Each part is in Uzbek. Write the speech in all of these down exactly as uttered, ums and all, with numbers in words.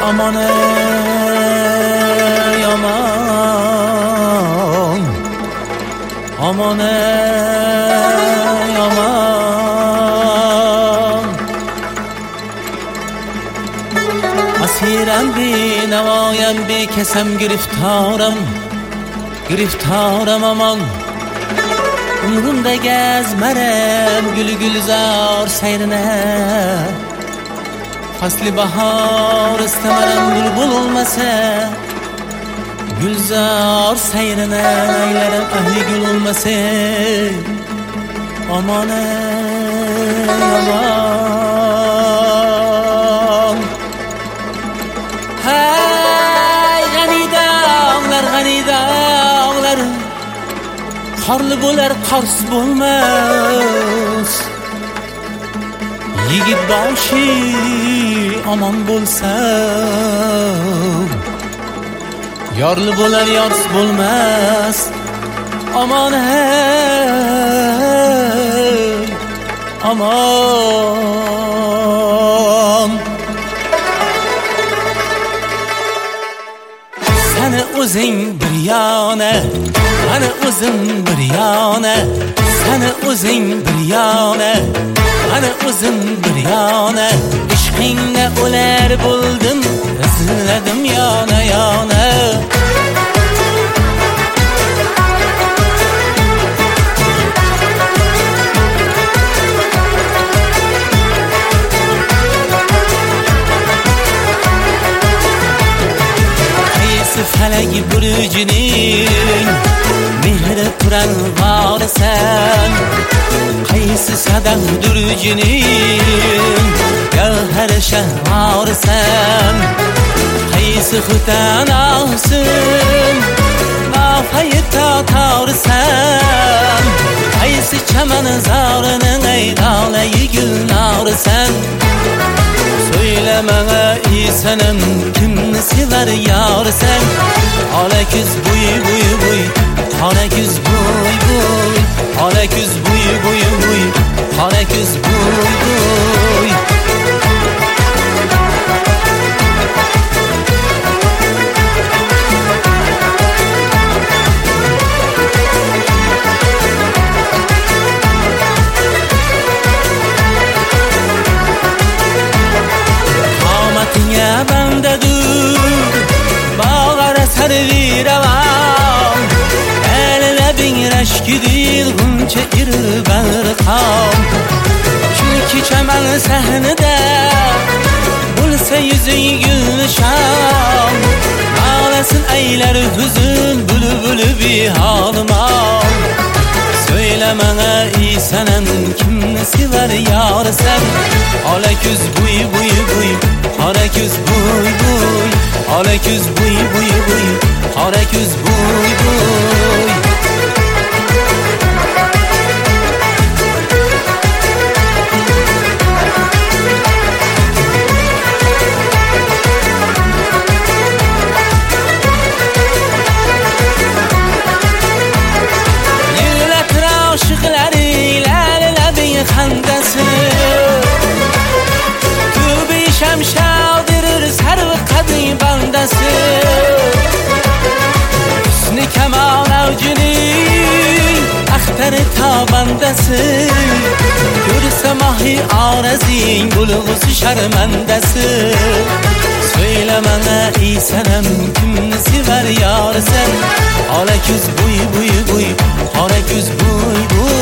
aman ey aman, aman ey aman. Asirem bi nevayem bi kesem giriftarım, giriftarım aman. Umrumda gezmerem gül gülzar seyrine. Fasli bahar istemerem bülbül olmasa, gülzar seyrine eylerim ahli gül olmasa. Aman ey aman. Hey gani dağlar gani dağlar, karlı bo'lar qars bo'lmas. Yigit boshi aman bo'lsa, yorli bo'lar yorsiz bo'lmas. Aman hey aman. Seni o'zing bir yana, ana o'zim bir yana. Seni o'zing bir yana, ana o'zim bir yana. İşqingga o'lar bo'ldim, izladim yana yana. Qaysi falagi burjining mehri turan varsan, qaysi sadam durjining gavhar shahrsan, qaysi xutan olsin nafai tatorsan, qaysi chaman zorining aydolayi gulnorsan. Söyle bana ey sanam, kimni sever yarsan? Ola kuz buy buy buy, ola kuz buy buy, ola kuz buy buy buy, ola kuz buy buy. Qamatga bandadur, bağara sarviravam. Elabing rashkidil g'uncha irbalqam. Chunki chaman sahnida bo'lsa yuzing gulsham. Ağlasın aylar huzun bulbul bihalmam. Söyle bana ey sanam, kimni sever yarsan? Ola kuz buy buy buy, ola kuz buy buy, ola kuz buy buy buy, ola kuz buy buy. Xandası Tübi şamşaldirir sarı kadın bandası. Hüsnü kemal avcının ahtarı tabandası. Görse mahi arazin bulgusu şarmandası. Söyle bana ey sanam, kimni sever yarsan? Ola kuz buy buy buy, ola kuz buy buy.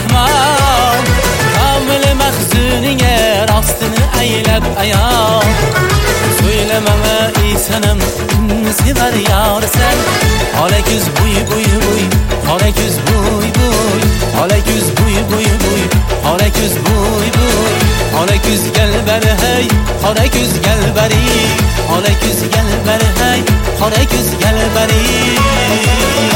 mehmon Kamil mahzuninga rostini aylab ayon Söylemene ey sanam kimni sevar yor sen Ola kuz buy buy buy Ola kuz buy buy Ola kuz buy buy buy Ola kuz buy buy Ola kuz gel beri hey Ola kuz gel beri Ola kuz gel beri hey Ola kuz gel beri